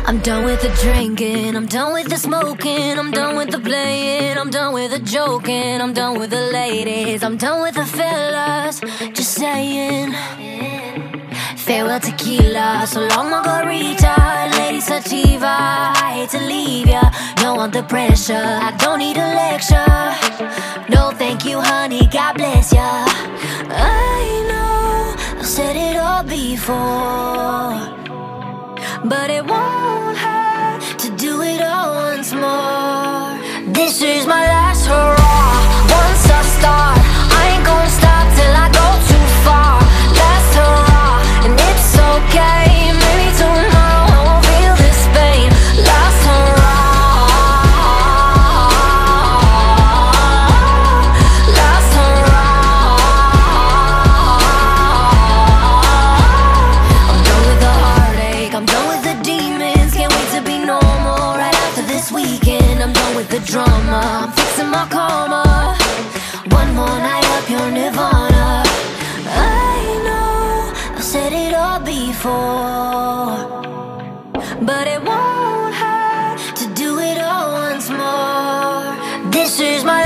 I'm done with the drinking, I'm done with the smoking, I'm done with the playing, I'm done with the joking, I'm done with the ladies, I'm done with the fellas, just saying. Farewell tequila, so long margarita, lady sativa. I hate to leave ya, no want the pressure, I don't need a lecture. No thank you honey, God bless ya. I know I've said it all before, but it won't hurt to do it all once more. This is my last hurrah. Once I start, I ain't gonna stop till I go too far. Last hurrah, and it's okay. Maybe tomorrow I won't feel this pain. Last hurrah, last hurrah. I'm done with the heartache, I'm done with the demons. Can't wait to be normal right after this weekend. I'm done with the drama, I'm fixing my karma. One more night up your nirvana. I know I've said it all before, but it won't hurt to do it all once more. This is my